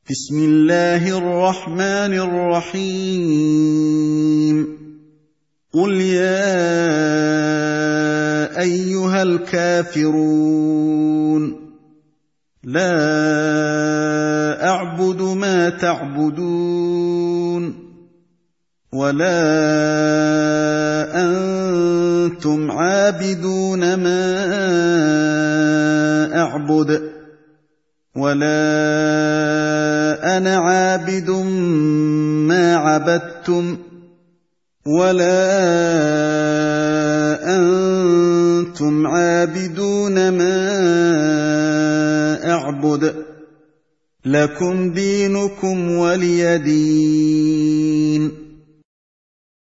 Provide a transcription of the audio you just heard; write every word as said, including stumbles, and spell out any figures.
بسم الله الرحمن الرحيم قل يا أيها الكافرون لا أعبد ما تعبدون ولا أنتم عابدون ما أعبد ولا أنا عابد ما عبدتم ولا أنتم عابدون ما أعبد لكم دينكم ولي دين